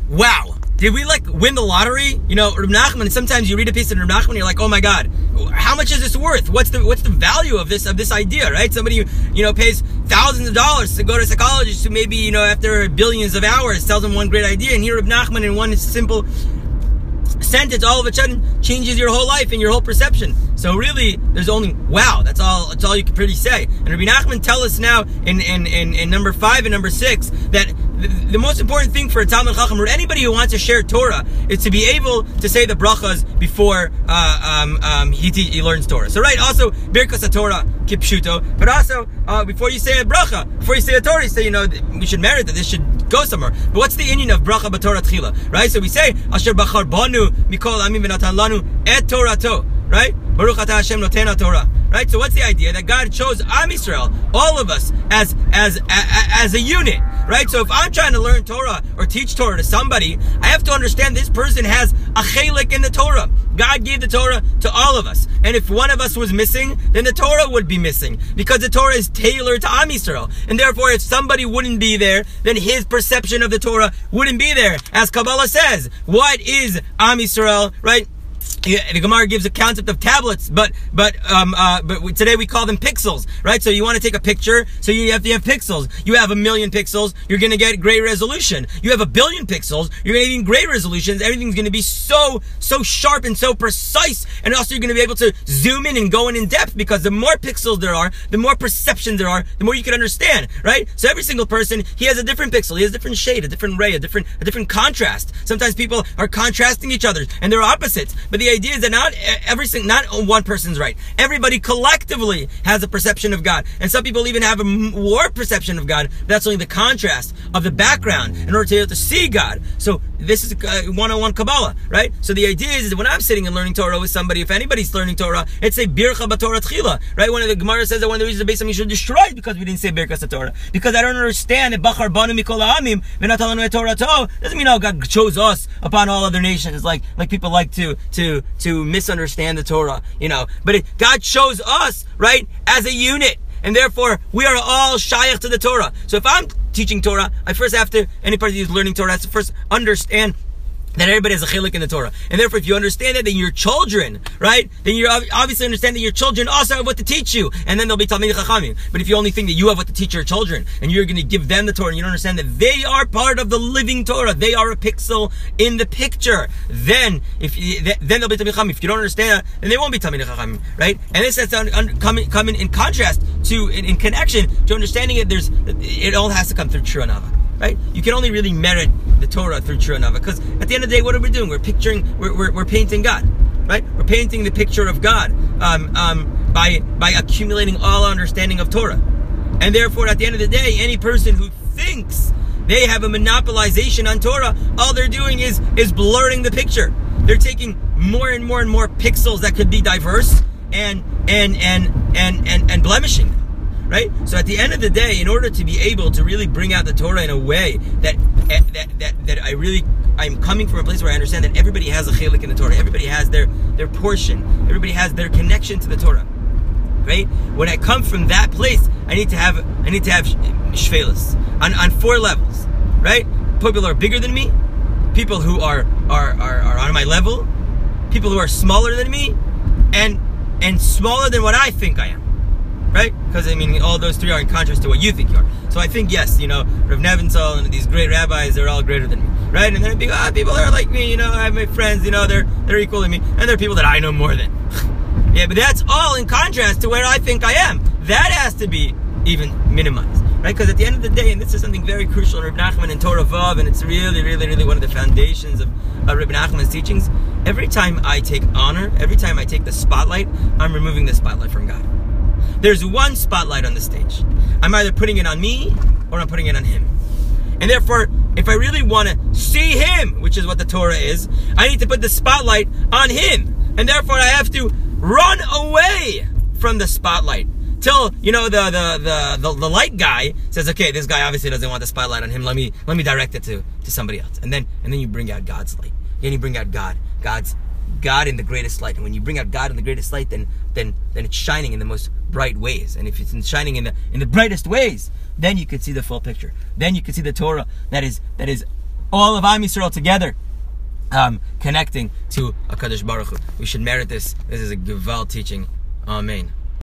wow, did we like win the lottery? You know, Reb Nachman, sometimes you read a piece of Reb Nachman and you're like, oh my God, how much is this worth? What's the value of this idea, right? Somebody, pays thousands of dollars to go to a psychologist who maybe, after billions of hours tells them one great idea, and here Reb Nachman in one simple sentence all of a sudden changes your whole life and your whole perception. So really, there's only wow. That's all you can pretty say. And Rabbi Nachman tell us now in number 5 and number 6 that the most important thing for a Talmid Chacham or anybody who wants to share Torah is to be able to say the brachas before he learns Torah. So right, also Birkas HaTorah kipshuto, but also before you say a bracha, before you say a Torah, you say we should merit that this should go somewhere. But what's the inyan of bracha b'Torah tchila? Right? So we say Asher bachar banu mikol amim v'natan lanu et Torato. Right? Baruch atah Hashem noten Torah. Right? So what's the idea? That God chose Am Yisrael, all of us, as a unit. Right? So if I'm trying to learn Torah or teach Torah to somebody, I have to understand this person has a chelik in the Torah. God gave the Torah to all of us. And if one of us was missing, then the Torah would be missing. Because the Torah is tailored to Am Yisrael. And therefore, if somebody wouldn't be there, then his perception of the Torah wouldn't be there. As Kabbalah says, what is Am Yisrael, right? The Gemara gives a concept of tablets, but today we call them pixels, right? So you want to take a picture, so you have to have pixels. You have 1,000,000 pixels, you're going to get great resolution. You have 1,000,000,000 pixels, you're going to get great resolutions. Everything's going to be so sharp and so precise, and also you're going to be able to zoom in and go in depth, because the more pixels there are, the more perceptions there are, the more you can understand, right? So every single person, he has a different pixel, he has a different shade, a different ray, a different contrast. Sometimes people are contrasting each other, and they're opposites. But the idea is that not one person's right. Everybody collectively has a perception of God. And some people even have a warped perception of God. That's only the contrast of the background in order to be able to see God. So this is 101 Kabbalah, right? So the idea is that when I'm sitting and learning Torah with somebody, if anybody's learning Torah, it's a Bircha b'Torah Tchila, right? One of the Gemara says that one of the reasons the Beis HaMikdash destroyed because we didn't say Birkas HaTorah. Because I don't understand that Bachar Banu Mikol Ha'amim v'Natalanu et Torah Toh doesn't mean God chose us upon all other nations. Like people like to misunderstand the Torah, But God chose us, right, as a unit. And therefore, we are all shayach to the Torah. So if I'm teaching Torah, I first have to, anybody who's learning Torah has to first understand that everybody has a chiluk in the Torah. And therefore, if you understand that, then your children, right? Then you obviously understand that your children also have what to teach you. And then they'll be Talmidei Chachamim. But if you only think that you have what to teach your children, and you're going to give them the Torah, and you don't understand that they are part of the living Torah, they are a pixel in the picture, then they'll be Talmidei Chachamim. If you don't understand that, then they won't be Talmidei Chachamim, right? And this has to come in contrast to, in connection to understanding that it all has to come through True Anava. Right? You can only really merit the Torah through True Anava, because at the end of the day, what are we doing? We're painting God, right? We're painting the picture of God by accumulating all understanding of Torah, and therefore, at the end of the day, any person who thinks they have a monopolization on Torah, all they're doing is blurring the picture. They're taking more and more and more pixels that could be diverse and blemishing them. Right? So at the end of the day, in order to be able to really bring out the Torah in a way that I'm coming from a place where I understand that everybody has a chelik in the Torah, everybody has their portion, everybody has their connection to the Torah. Right? When I come from that place, I need to have shvelis on 4 levels. Right? People who are bigger than me, people who are on my level, people who are smaller than me, and smaller than what I think I am. Right? Because, all those 3 are in contrast to what you think you are. So I think, yes, Rav Nebenzahl and these great rabbis, they're all greater than me. Right? And then people that are like me, I have my friends, they're equal to me. And there are people that I know more than. Yeah, but that's all in contrast to where I think I am. That has to be even minimized. Right? Because at the end of the day, and this is something very crucial in Reb Nachman and Torah Vav, and it's really, really, really one of the foundations of Reb Nachman's teachings, every time I take honor, every time I take the spotlight, I'm removing the spotlight from God. There's one spotlight on the stage. I'm either putting it on me or I'm putting it on him. And therefore, if I really want to see him, which is what the Torah is, I need to put the spotlight on him. And therefore, I have to run away from the spotlight till, the light guy says, okay, this guy obviously doesn't want the spotlight on him. Let me direct it to somebody else. And then you bring out God's light. And you bring out God in the greatest light. And when you bring out God in the greatest light, then it's shining in the most bright ways. And if it's shining in the brightest ways, then you can see the full picture. Then you can see the Torah that is all of Am Yisrael together, connecting to HaKadosh Baruch Hu. We should merit this. This is a Gewalt teaching. Amen.